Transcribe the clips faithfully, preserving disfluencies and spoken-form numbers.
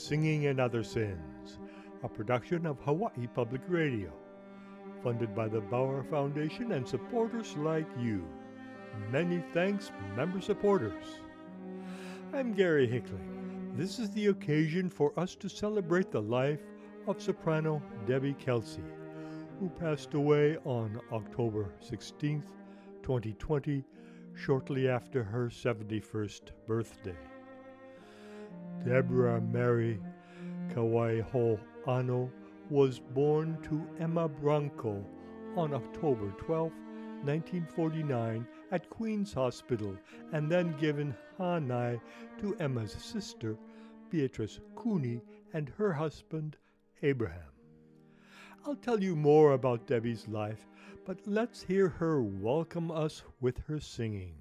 Singing and Other Sins, a production of Hawaii Public Radio, funded by the Bauer Foundation and supporters like you. Many thanks, member supporters. I'm Gary Hickling. This is the occasion for us to celebrate the life of soprano Debbie Kelsey, who passed away on October sixteenth, twenty twenty, shortly after her seventy-first birthday. Deborah Mary Kawaiho-Ano was born to Emma Branco on October twelfth, nineteen forty-nine at Queen's Hospital, and then given Hanai to Emma's sister, Beatrice Cooney, and her husband, Abraham. I'll tell you more about Debbie's life, but let's hear her welcome us with her singing.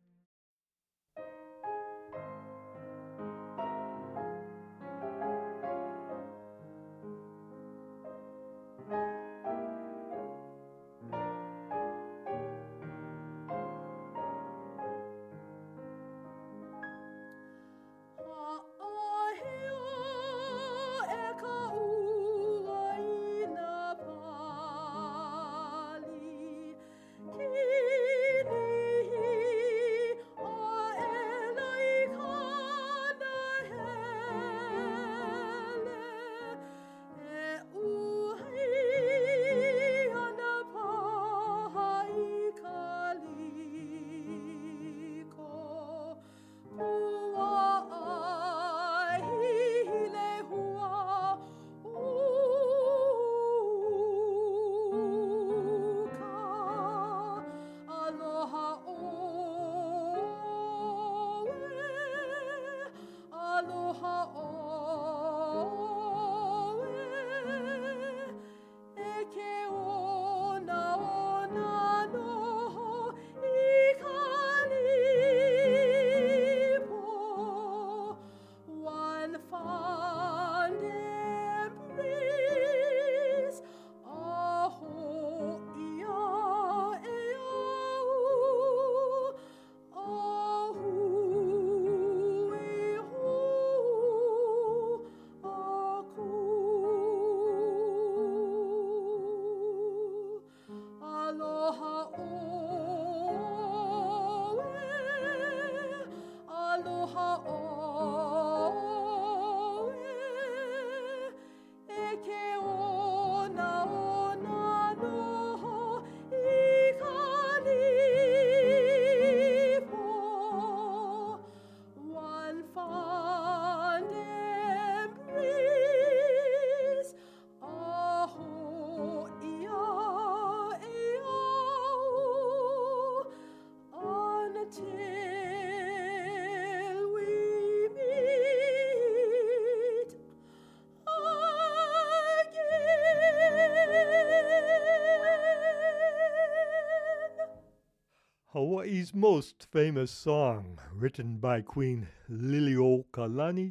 Hawaii's most famous song, written by Queen Liliuokalani,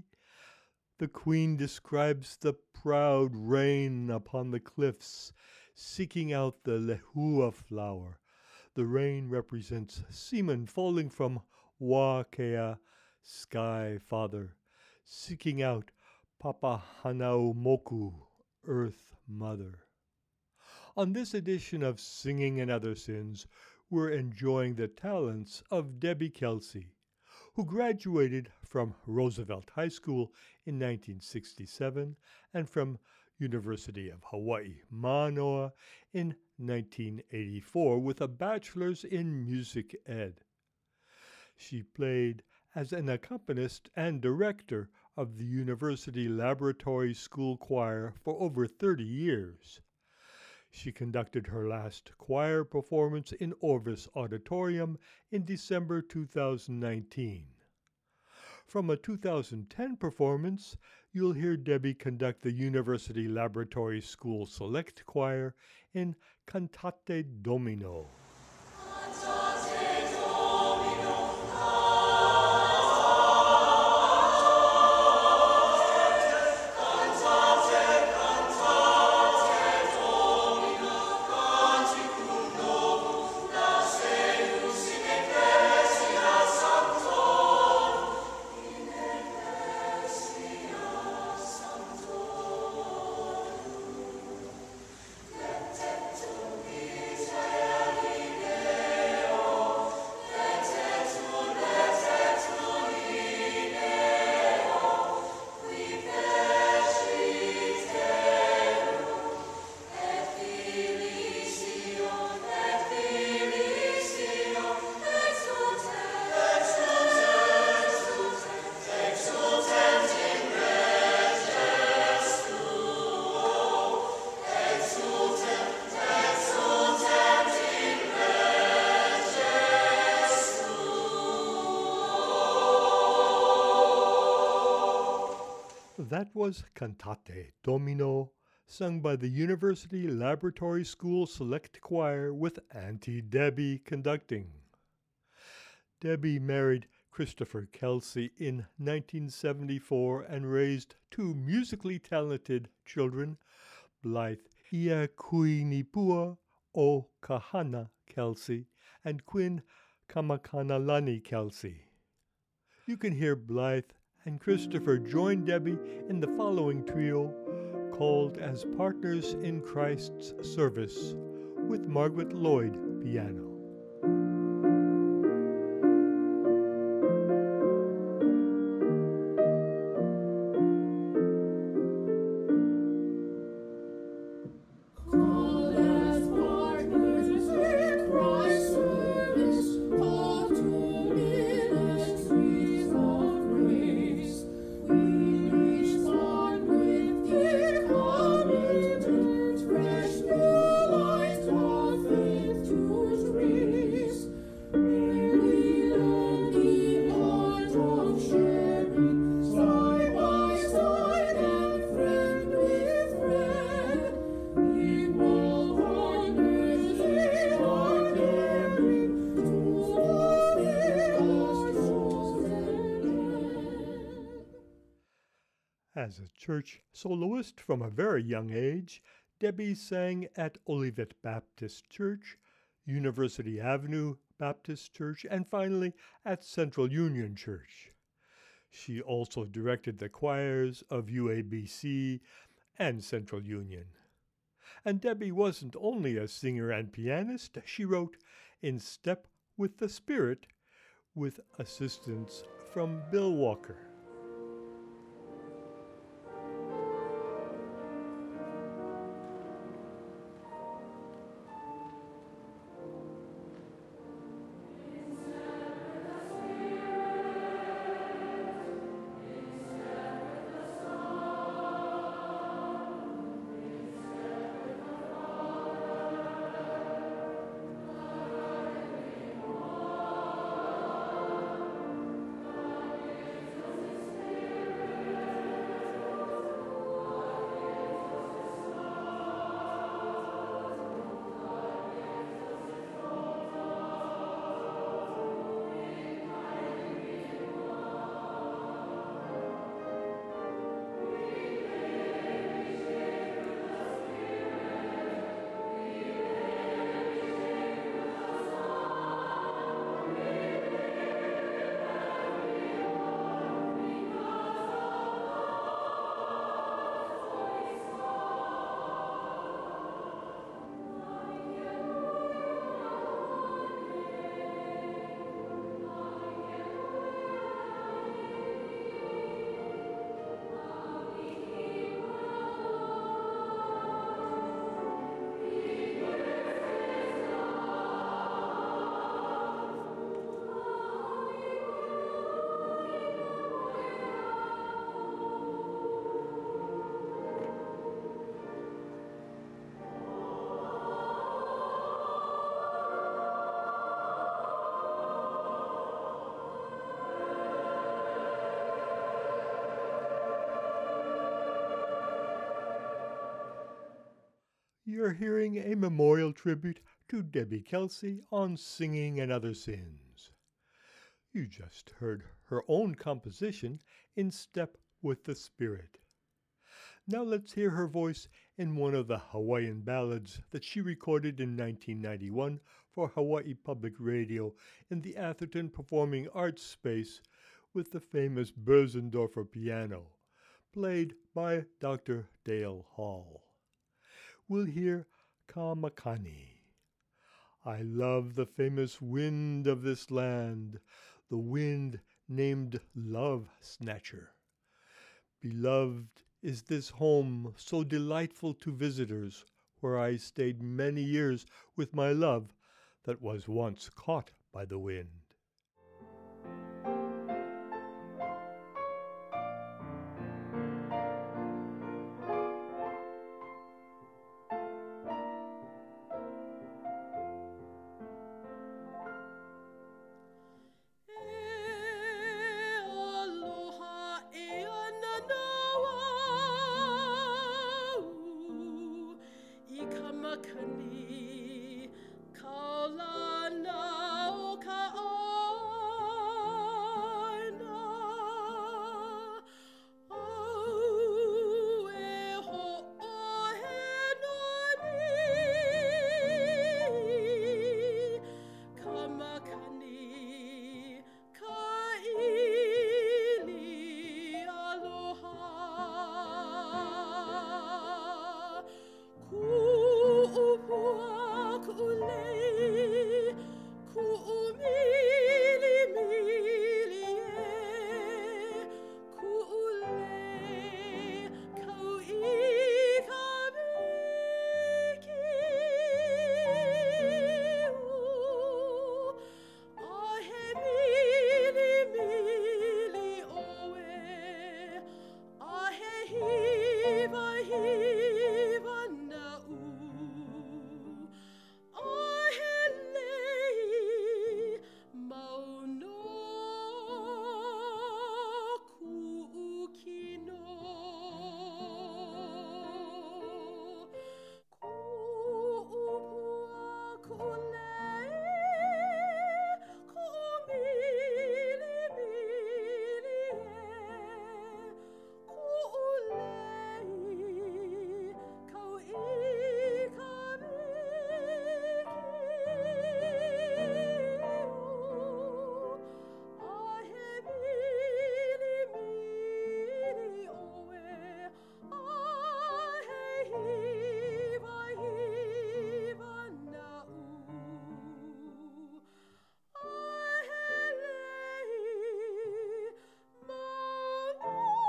the Queen describes the proud rain upon the cliffs, seeking out the lehua flower. The rain represents semen falling from Wakea, Sky Father, seeking out Papahanaumoku, Earth Mother. On this edition of Singing and Other Sins, we're enjoying the talents of Debbie Kelsey, who graduated from Roosevelt High School in nineteen sixty-seven and from University of Hawaii, Manoa in nineteen eighty-four with a bachelor's in music ed. She played as an accompanist and director of the University Laboratory School Choir for over thirty years. She conducted her last choir performance in Orvis Auditorium in December two thousand nineteen. From a two thousand ten performance, you'll hear Debbie conduct the University Laboratory School Select Choir in Cantate Domino. That was Cantate Domino, sung by the University Laboratory School Select Choir with Auntie Debbie conducting. Debbie married Christopher Kelsey in nineteen seventy-four and raised two musically talented children, Blythe Iakuinipua o Kahana Kelsey and Quinn Kamakanalani Kelsey. You can hear Blythe and Christopher join Debbie in the following trio called As Partners in Christ's Service with Margaret Lloyd piano. As a church soloist from a very young age, Debbie sang at Olivet Baptist Church, University Avenue Baptist Church, and finally at Central Union Church. She also directed the choirs of U A B C and Central Union. And Debbie wasn't only a singer and pianist, she wrote In Step with the Spirit with assistance from Bill Walker. You're hearing a memorial tribute to Debbie Kelsey on Singing and Other Sins. You just heard her own composition, In Step with the Spirit. Now let's hear her voice in one of the Hawaiian ballads that she recorded in nineteen ninety-one for Hawaii Public Radio in the Atherton Performing Arts Space with the famous Bösendorfer piano, played by Doctor Dale Hall. We'll hear Ka Makani. I love the famous wind of this land, the wind named Love Snatcher. Beloved is this home so delightful to visitors, where I stayed many years with my love that was once caught by the wind. E aloha e ananawa Kamakani Kaulana o Kaona O e ho o he noni Kamakani Kaili aloha Ku'upua ku'ulei, ku'umili mili e, ku'ulei kau'i kamikiu. Ahe mili mili oe, ahe hiva hiva na'u. Ahe lei mauno ku'ukino. Ku'upua ku'ulei, ku'umili mili e, ku'ulei kau'i kamikiu. Ahe mili mili oe, ahe hiva hiva na'u. Ahe lei mauna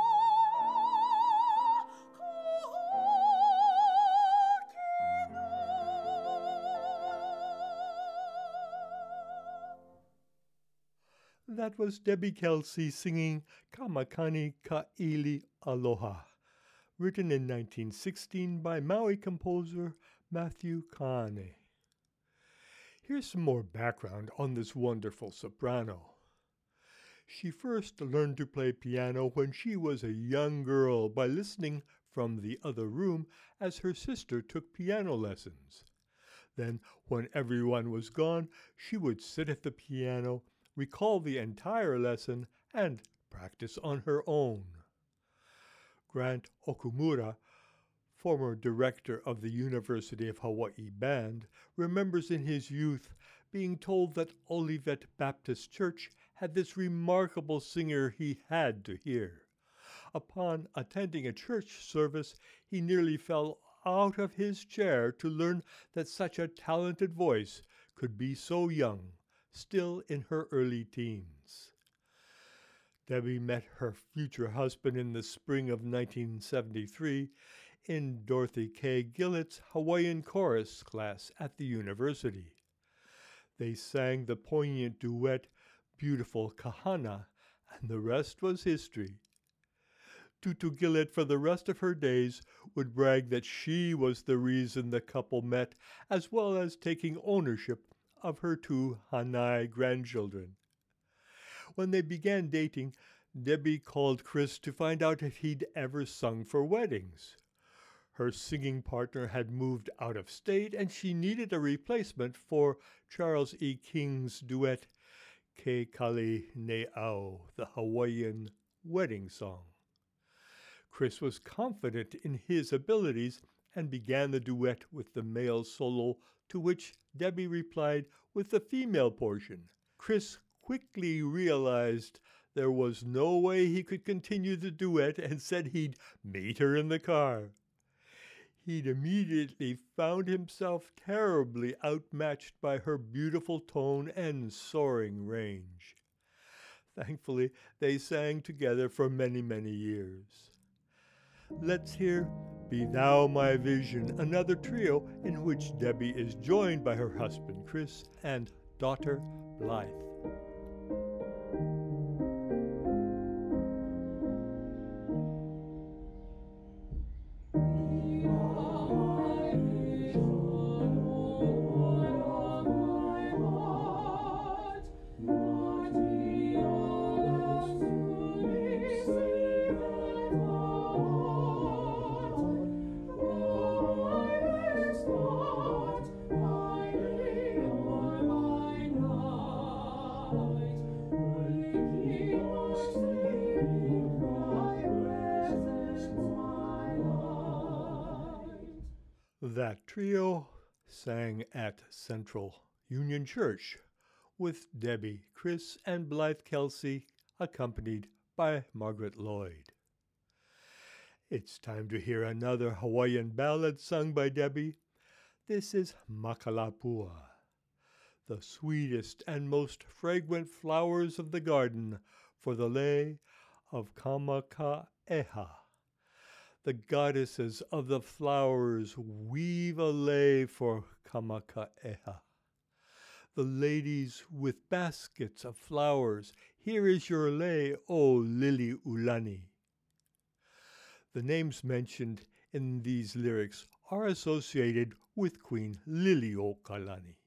ku'ukino. That was Debbie Kelsey singing Kamakani Ka'ili Aloha, written in nineteen sixteen by Maui composer Matthew Kane. Here's some more background on this wonderful soprano. She first learned to play piano when she was a young girl by listening from the other room as her sister took piano lessons. Then, when everyone was gone, she would sit at the piano, recall the entire lesson, and practice on her own. Grant Okumura, former director of the University of Hawaii Band, remembers in his youth being told that Olivet Baptist Church had this remarkable singer he had to hear. Upon attending a church service, he nearly fell out of his chair to learn that such a talented voice could be so young, still in her early teens. Debbie met her future husband in the spring of nineteen seventy-three in Dorothy K. Gillett's Hawaiian chorus class at the university. They sang the poignant duet Beautiful Kahana, and the rest was history. Tutu Gillett, for the rest of her days, would brag that she was the reason the couple met, as well as taking ownership of her two Hanai grandchildren. When they began dating, Debbie called Chris to find out if he'd ever sung for weddings. Her singing partner had moved out of state, and she needed a replacement for Charles E. King's duet, Ke Kali Ne'au, the Hawaiian wedding song. Chris was confident in his abilities and began the duet with the male solo, to which Debbie replied with the female portion. Chris quickly realized there was no way he could continue the duet and said he'd meet her in the car. He'd immediately found himself terribly outmatched by her beautiful tone and soaring range. Thankfully, they sang together for many, many years. Let's hear Be Thou My Vision, another trio in which Debbie is joined by her husband Chris and daughter Blythe. Oh trio sang at Central Union Church with Debbie, Chris, and Blythe Kelsey, accompanied by Margaret Lloyd. It's time to hear another Hawaiian ballad sung by Debbie. This is Makalapua, the sweetest and most fragrant flowers of the garden, for the lei of Kamakaʻeha. The goddesses of the flowers weave a lei for Kamakaʻeha. The ladies with baskets of flowers, here is your lei, O Lili Ulani. The names mentioned in these lyrics are associated with Queen Liliuokalani.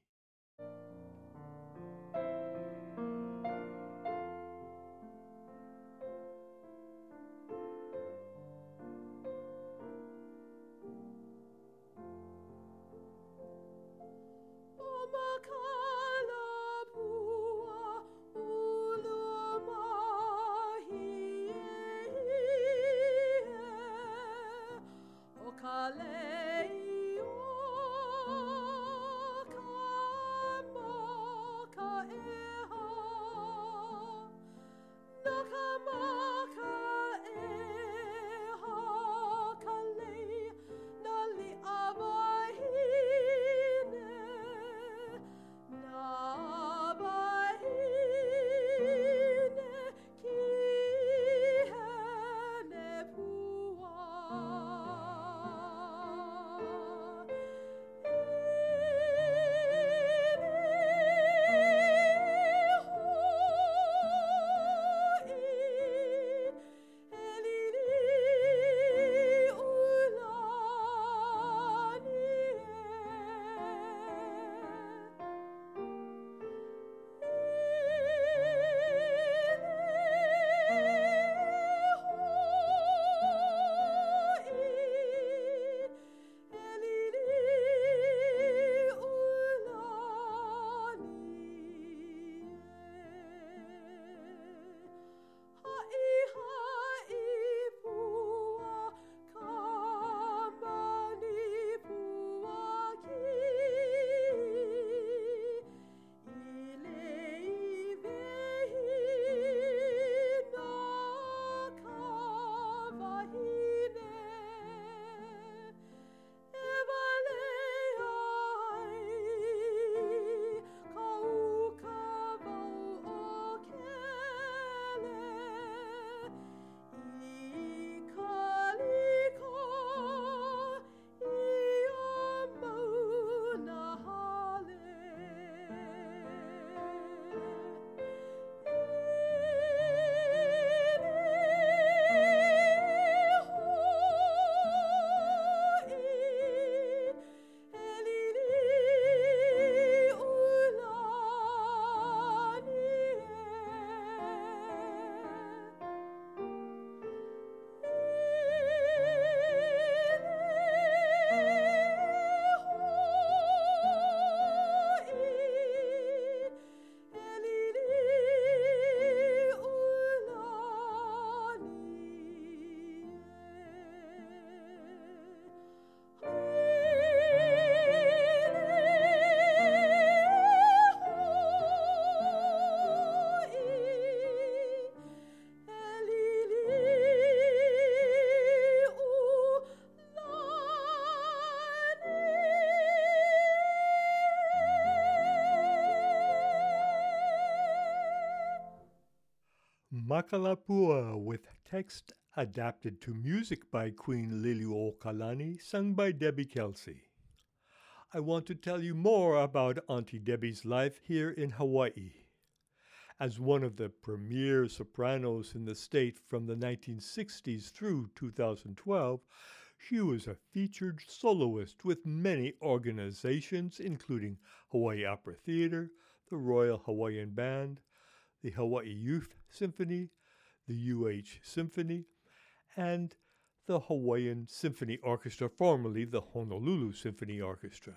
Makalapua, with text adapted to music by Queen Liliuokalani, sung by Debbie Kelsey. I want to tell you more about Auntie Debbie's life here in Hawaii. As one of the premier sopranos in the state from the nineteen sixties through two thousand twelve, she was a featured soloist with many organizations, including Hawaii Opera Theater, the Royal Hawaiian Band, the Hawaii Youth Symphony, the U H Symphony, and the Hawaiian Symphony Orchestra, formerly the Honolulu Symphony Orchestra.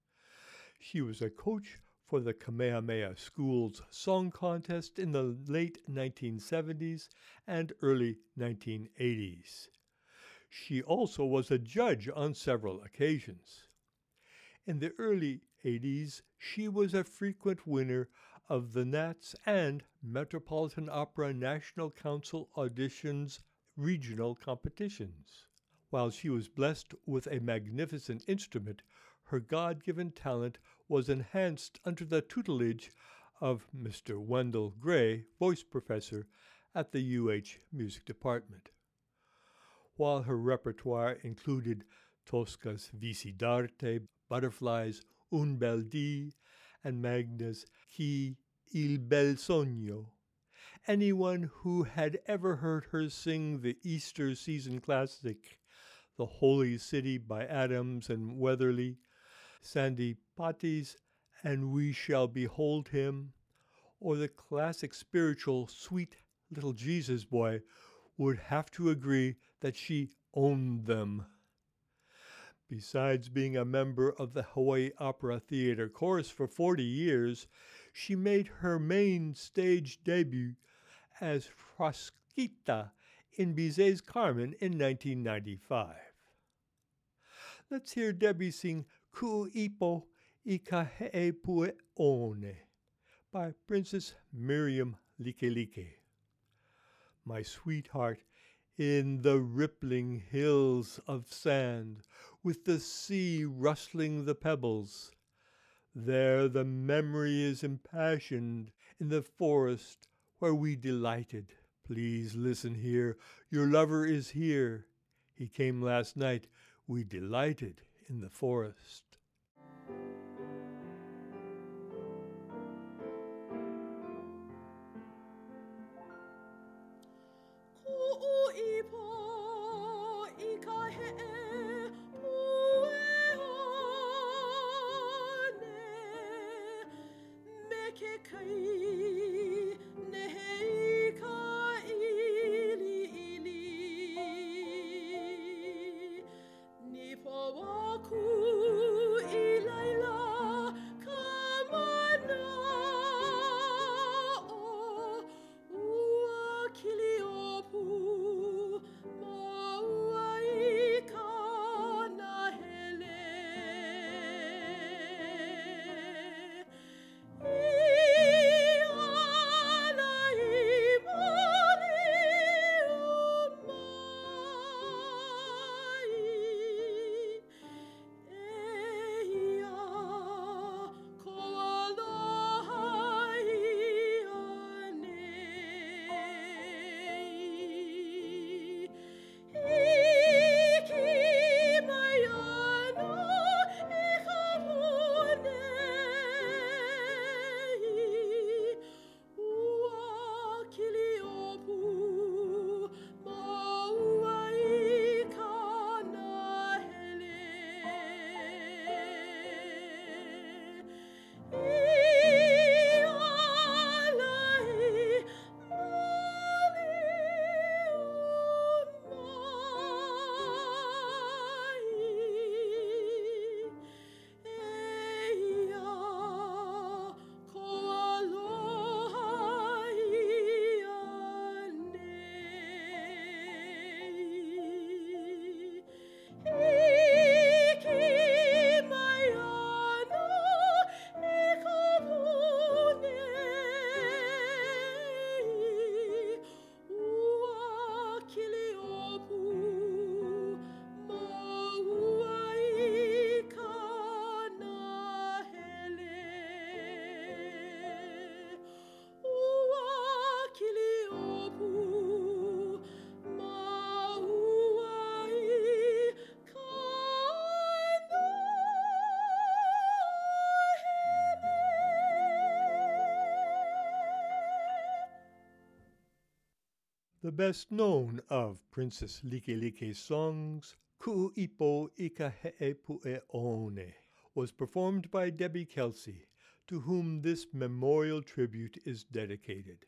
She was a coach for the Kamehameha School's Song Contest in the late nineteen seventies and early nineteen eighties. She also was a judge on several occasions. In the early eighties, she was a frequent winner of the Nats and Metropolitan Opera National Council auditions regional competitions. While she was blessed with a magnificent instrument, her God-given talent was enhanced under the tutelage of Mister Wendell Gray, voice professor at the U H Music Department. While her repertoire included Tosca's Visi d'arte, Butterflies, Un bel dì, and Magna's Chi il bel sogno, anyone who had ever heard her sing the Easter season classic, The Holy City by Adams and Weatherly, Sandy Patti's And We Shall Behold Him, or the classic spiritual Sweet Little Jesus Boy, would have to agree that she owned them. Besides being a member of the Hawaii Opera Theater Chorus for forty years, she made her main stage debut as Frasquita in Bizet's Carmen in nineteen ninety-five. Let's hear Debbie sing Ku'ipo Ikahe'epue'one by Princess Miriam Likelike. My sweetheart, in the rippling hills of sand, with the sea rustling the pebbles, there the memory is impassioned in the forest where we delighted. Please listen here, your lover is here. He came last night, we delighted in the forest. The best known of Princess Likelike's songs, Ku'ipo Ikahe'epue'one, was performed by Debbie Kelsey, to whom this memorial tribute is dedicated.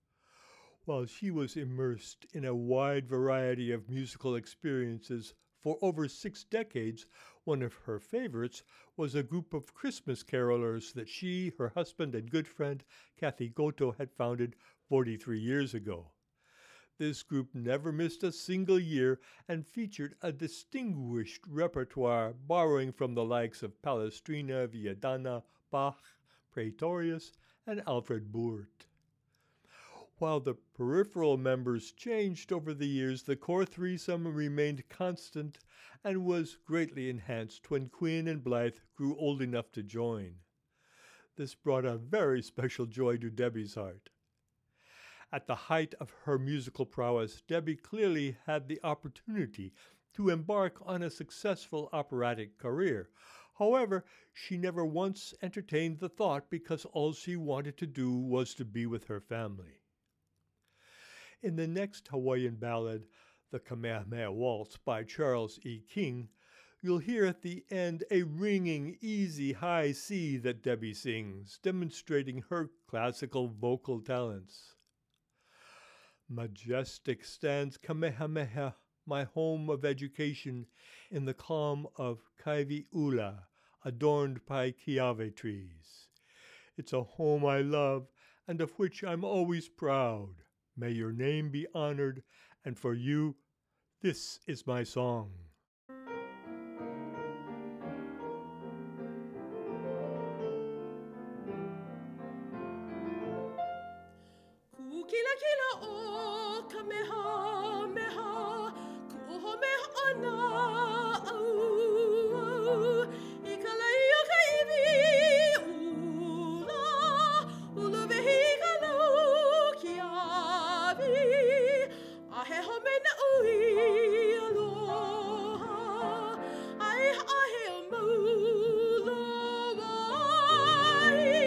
While she was immersed in a wide variety of musical experiences for over six decades, one of her favorites was a group of Christmas carolers that she, her husband, and good friend Kathy Goto had founded forty-three years ago. This group never missed a single year and featured a distinguished repertoire borrowing from the likes of Palestrina, Viadana, Bach, Praetorius, and Alfred Burt. While the peripheral members changed over the years, the core threesome remained constant and was greatly enhanced when Quinn and Blythe grew old enough to join. This brought a very special joy to Debbie's heart. At the height of her musical prowess, Debbie clearly had the opportunity to embark on a successful operatic career. However, she never once entertained the thought because all she wanted to do was to be with her family. In the next Hawaiian ballad, the Kamehameha Waltz by Charles E. King, you'll hear at the end a ringing, easy high C that Debbie sings, demonstrating her classical vocal talents. Majestic stands Kamehameha, my home of education, in the calm of Kaivi'ula, adorned by kiave trees. It's a home I love and of which I'm always proud. May your name be honored, and for you, this is my song. Kukila kila o Kamehameha, kuhomeha ana au ikalai kaivi ula uluvehi kalau kiavi ahe homena ui aloha ai ahe maulo wai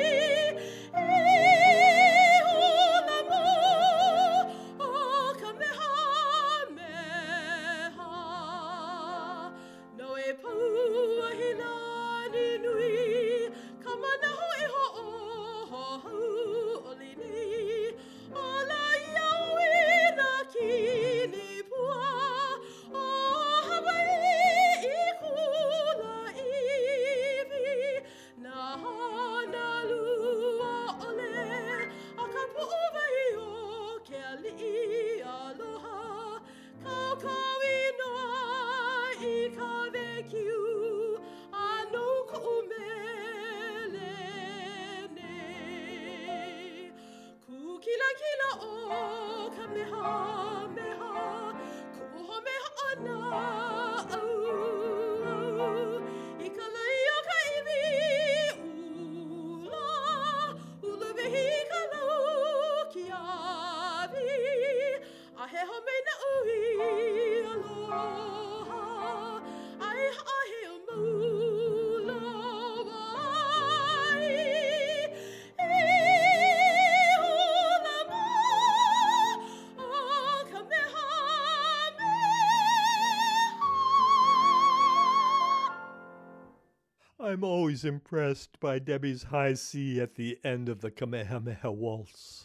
I'm always impressed by Debbie's high C at the end of the Kamehameha Waltz.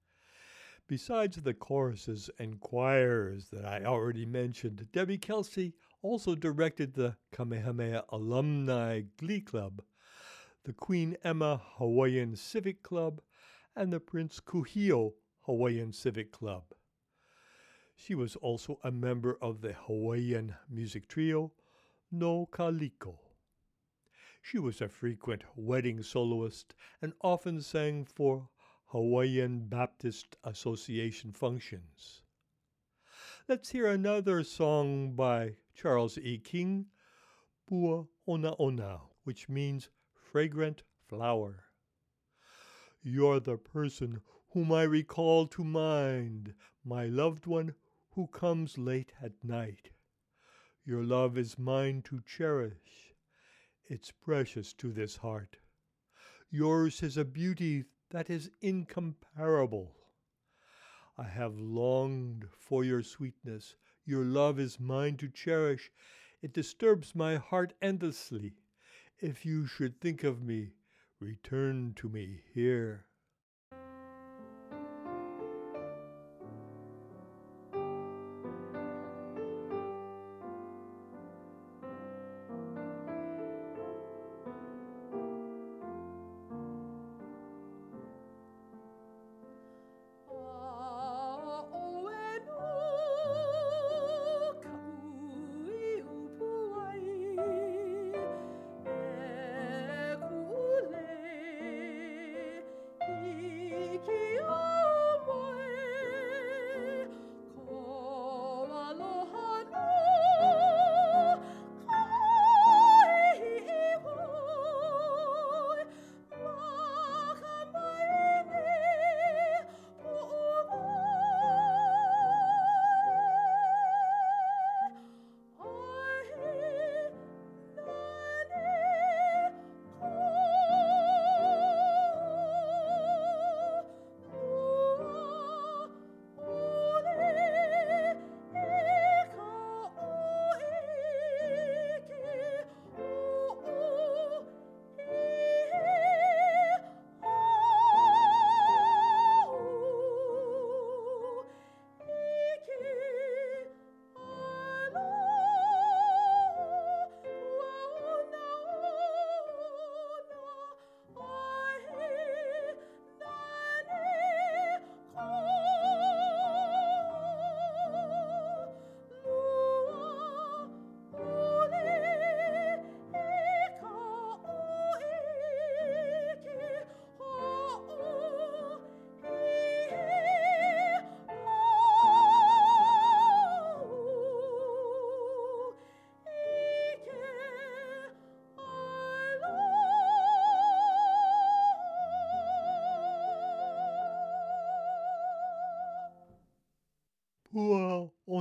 Besides the choruses and choirs that I already mentioned, Debbie Kelsey also directed the Kamehameha Alumni Glee Club, the Queen Emma Hawaiian Civic Club, and the Prince Kuhio Hawaiian Civic Club. She was also a member of the Hawaiian music trio No Kaliko. She was a frequent wedding soloist and often sang for Hawaiian Baptist Association functions. Let's hear another song by Charles E. King, Pua Ona Ona, which means fragrant flower. You're the person whom I recall to mind, my loved one who comes late at night. Your love is mine to cherish. It's precious to this heart. Yours is a beauty that is incomparable. I have longed for your sweetness. Your love is mine to cherish. It disturbs my heart endlessly. If you should think of me, return to me here. Ah, oh, and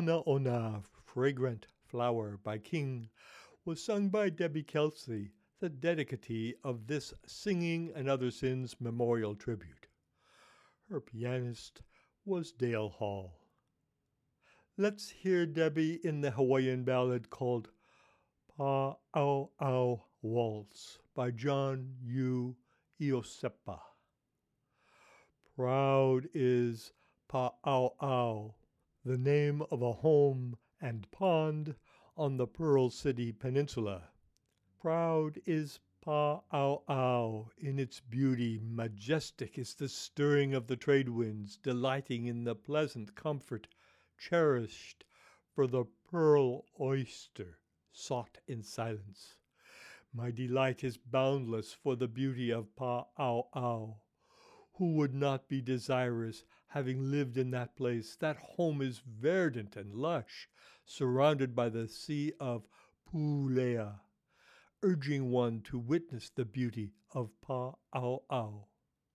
Ona Ona, Fragrant Flower by King, was sung by Debbie Kelsey, the dedicatee of this Singing and Other Sins memorial tribute. Her pianist was Dale Hall. Let's hear Debbie in the Hawaiian ballad called Pa'au'au Waltz by John U. Iosepa. Proud is Pa'au'au, the name of a home and pond on the Pearl City Peninsula. Proud is Pa'au'au in its beauty, majestic is the stirring of the trade winds, delighting in the pleasant comfort cherished for the pearl oyster, sought in silence. My delight is boundless for the beauty of Pa'au'au. Who would not be desirous, having lived in that place? That home is verdant and lush, surrounded by the sea of Pulea, urging one to witness the beauty of Pa'au'au.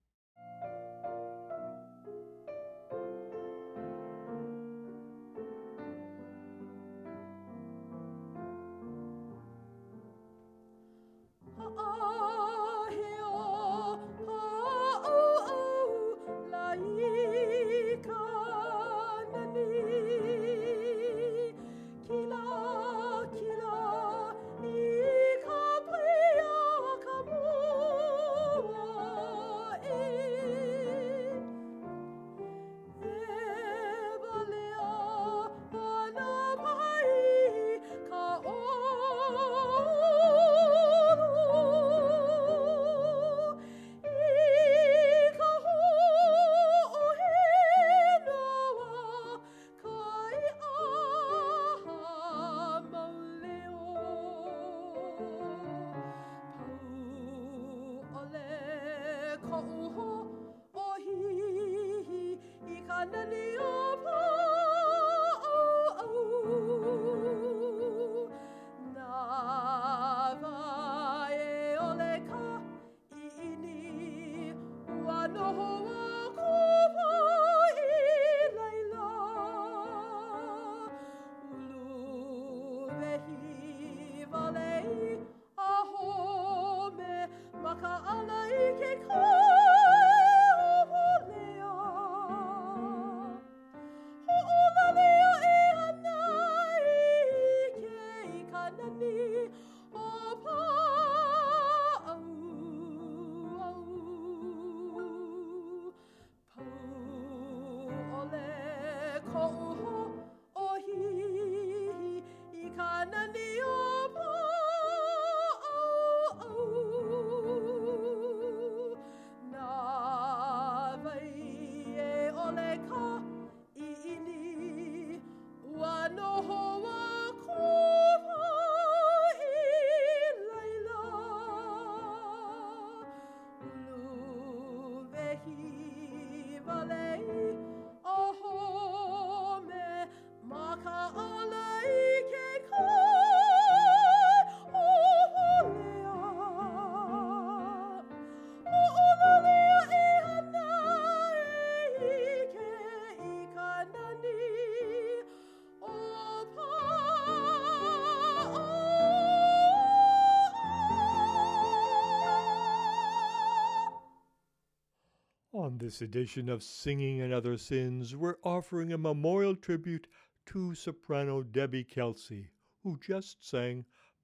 On this edition of Singing and Other Sins, we're offering a memorial tribute to soprano Debbie Kelsey, who just sang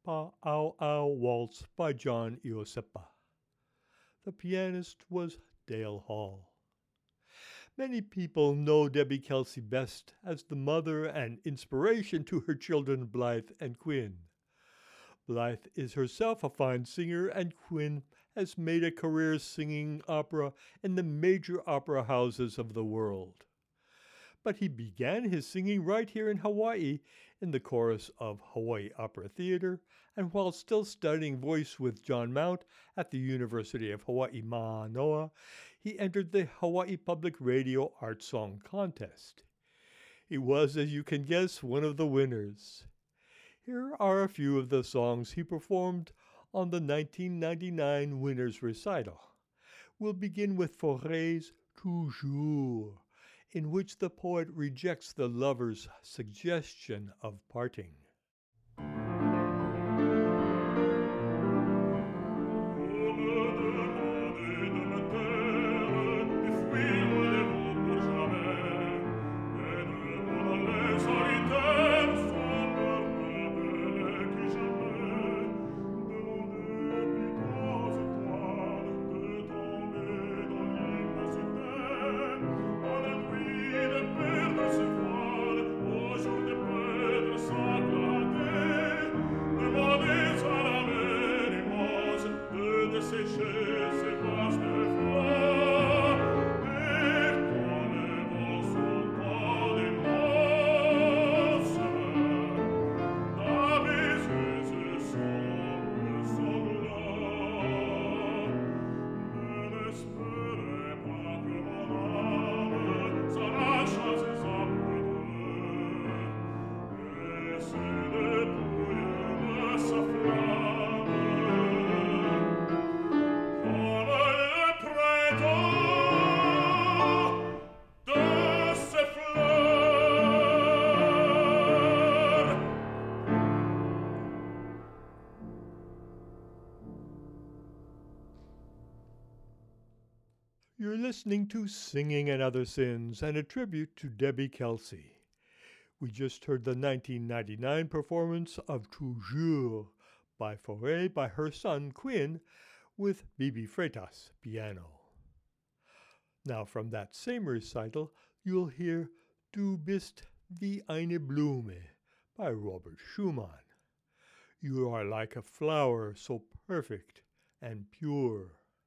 Pa'au'au Waltz by John Iosepa. The pianist was Dale Hall. Many people know Debbie Kelsey best as the mother and inspiration to her children Blythe and Quinn. Blythe is herself a fine singer, and Quinn has made a career singing opera in the major opera houses of the world. But he began his singing right here in Hawaii in the chorus of Hawaii Opera Theater, and while still studying voice with John Mount at the University of Hawaii Manoa, he entered the Hawaii Public Radio Art Song Contest. He was, as you can guess, one of the winners. Here are a few of the songs he performed on the nineteen ninety-nine Winners Recital. We'll begin with Fauré's Toujours, in which the poet rejects the lover's suggestion of parting. You're listening to Singing and Other Sins, and a tribute to Debbie Kelsey. We just heard the nineteen ninety-nine performance of Toujours by Fauré by her son Quinn with Bibi Freitas piano. Now from that same recital, you'll hear Du bist wie eine Blume by Robert Schumann. You are like a flower so perfect and pure.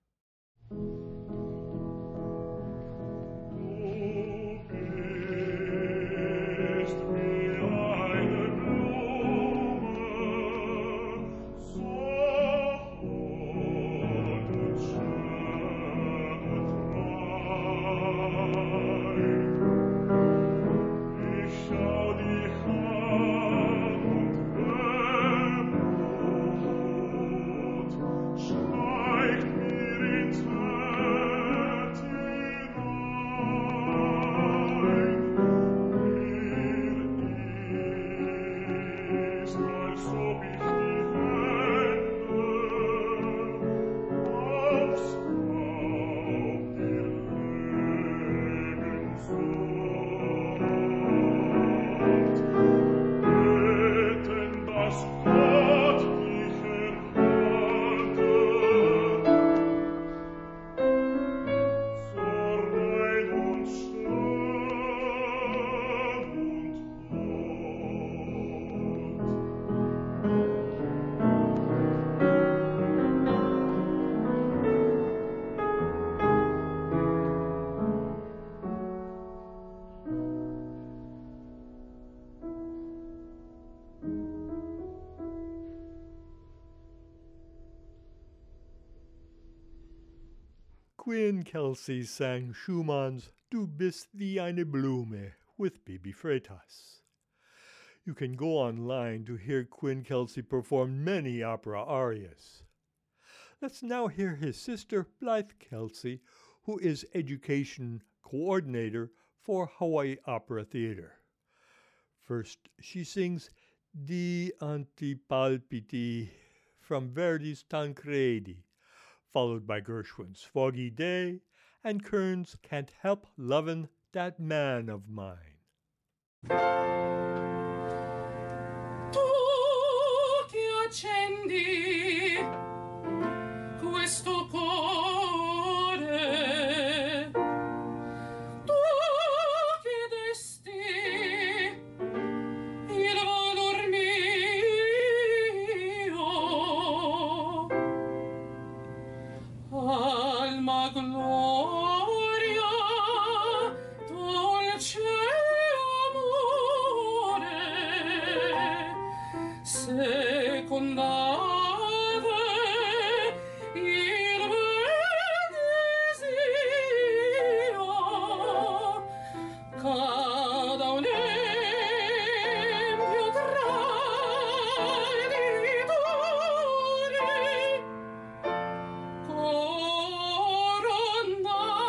Quinn Kelsey sang Schumann's Du bist wie eine Blume with Bibi Freitas. You can go online to hear Quinn Kelsey perform many opera arias. Let's now hear his sister Blythe Kelsey, who is education coordinator for Hawaii Opera Theater. First, she sings Di Antipalpiti from Verdi's Tancredi, followed by Gershwin's Foggy Day and Kern's Can't Help Lovin' That Man of Mine. Tu ti accendi questo cuore, tu chiedesti il valor mio, alma gloria, dolce amore, secondave il bel desio, cada un empio traditore, coronata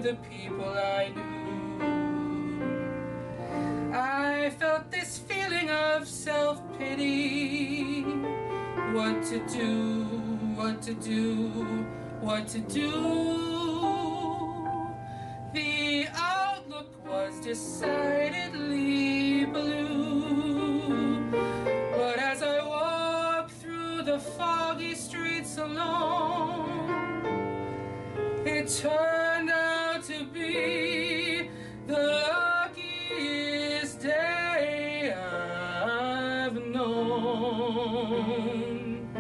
the people I knew. I felt this feeling of self-pity. What to do, what to do, what to do. The outlook was decidedly blue. But as I walked through the foggy streets alone, it turned out to be the luckiest day I've known.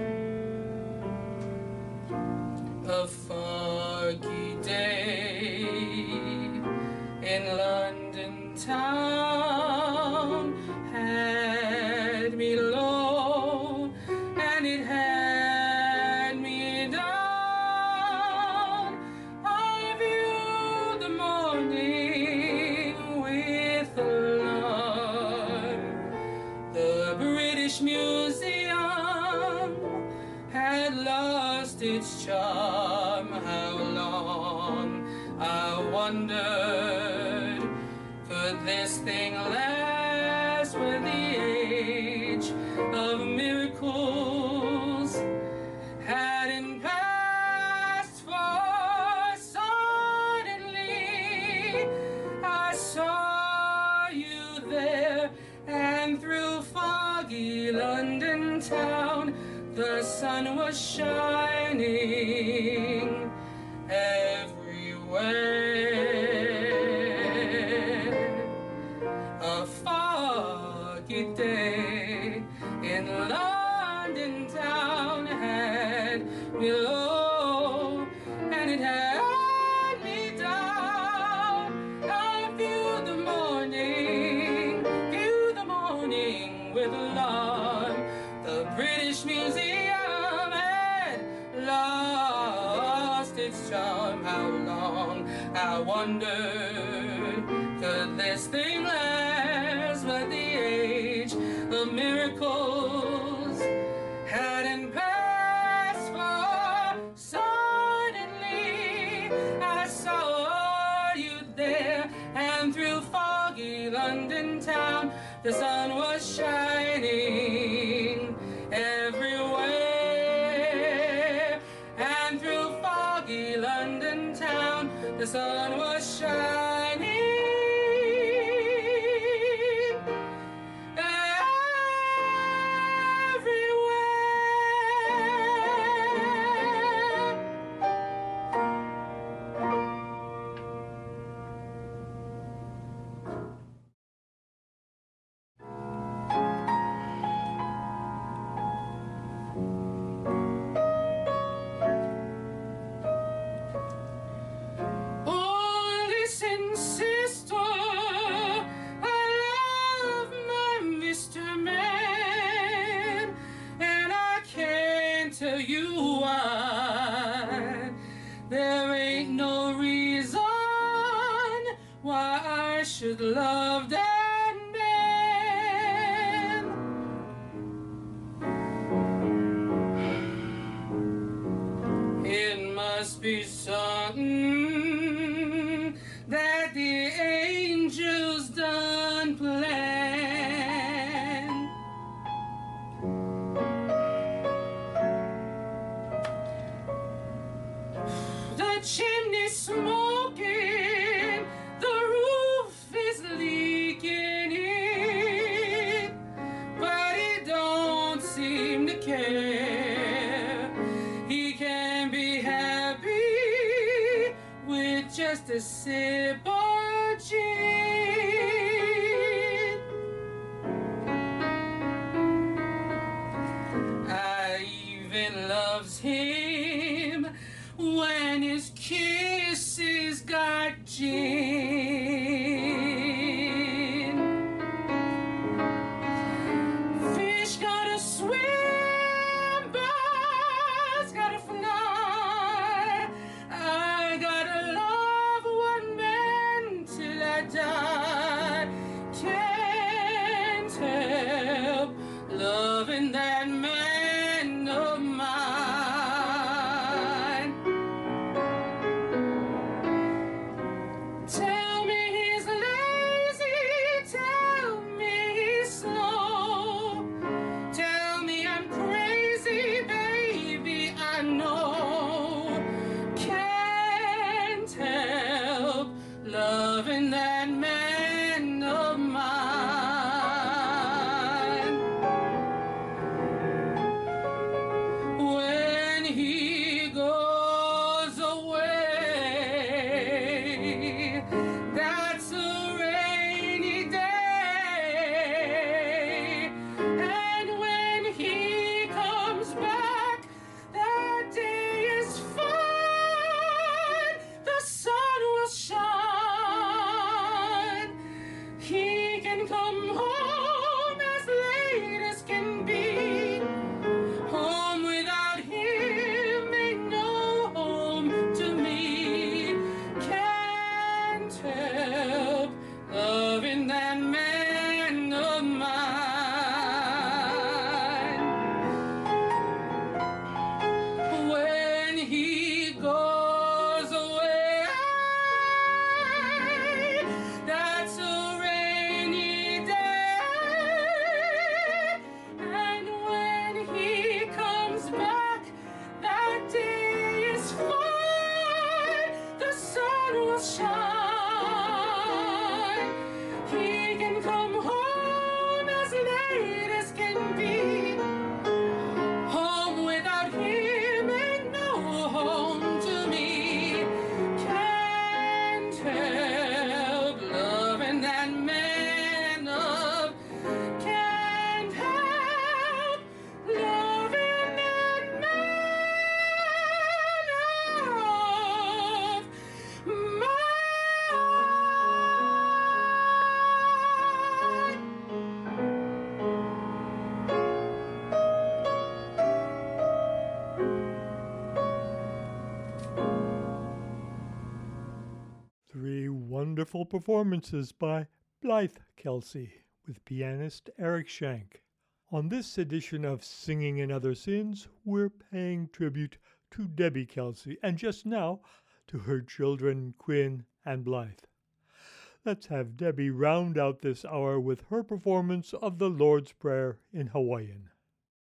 A foggy day in London town had me low, and it had me down. I viewed the morning with alarm. The British Museum had lost its charm. How long, I wondered, could this thing last when the age of miracles hadn't passed? For suddenly I saw you there, and through foggy London town the sun was shining everywhere. A foggy day in London town had me low, and it had me down. I viewed the morning, viewed the morning with alarm. The British Museum had lost its charm. How long, I wondered, could this thing last? But the age of miracles hadn't passed. For suddenly I saw you there, and through foggy London town the sun was shining everywhere. And through foggy London town the sun was shining should love that man. It must be something that the angels done plan. The chimney smoking, the roof is leaking in, but he don't seem to care. He can be happy with just a sip of gin. I even loves him when his kisses got gin. Fish gotta swim, birds gotta fly. I gotta love one man wonderful performances by Blythe Kelsey with pianist Eric Shank. On this edition of Singing and Other Sins, we're paying tribute to Debbie Kelsey, and just now to her children Quinn and Blythe. Let's have Debbie round out this hour with her performance of the Lord's Prayer in Hawaiian.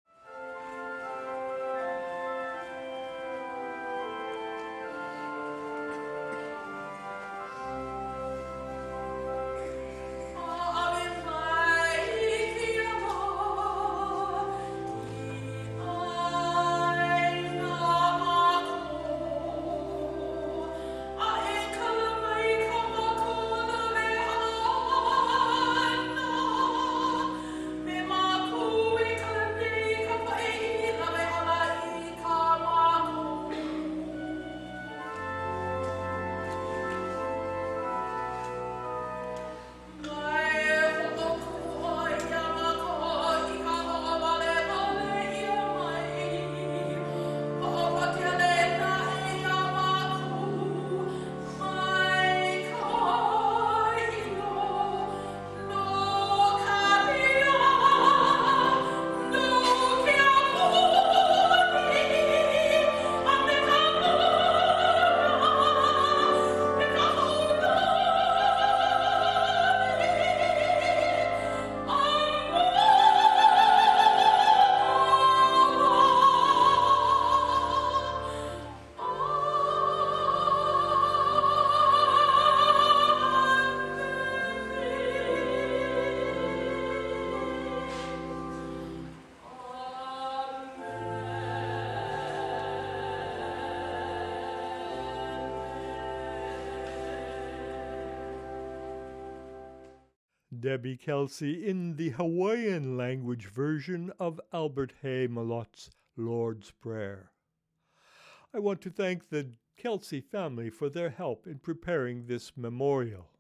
Debbie Kelsey in the Hawaiian language version of Albert Hay Malot's Lord's Prayer. I want to thank the Kelsey family for their help in preparing this memorial.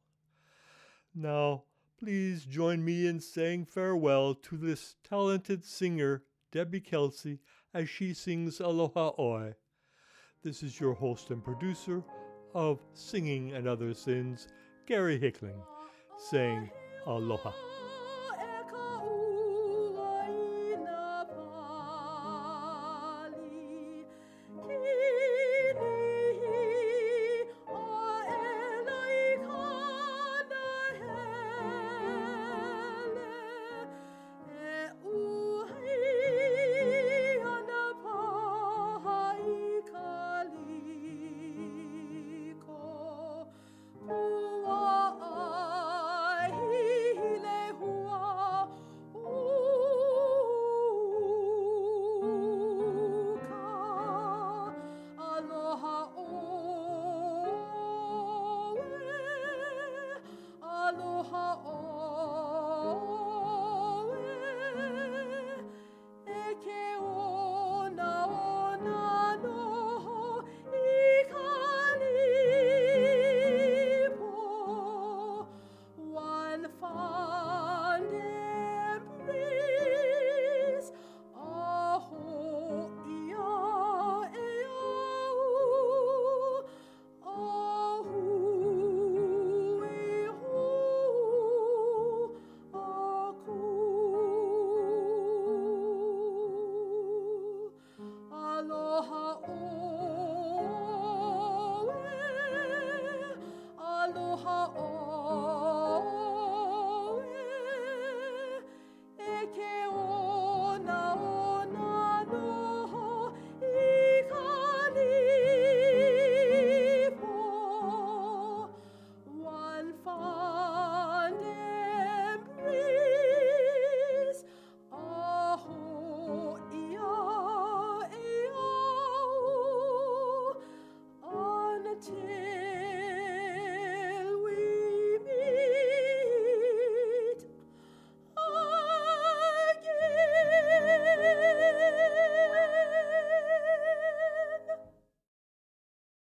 Now, please join me in saying farewell to this talented singer, Debbie Kelsey, as she sings Aloha Oe. This is your host and producer of Singing and Other Sins, Gary Hickling, saying Aloha.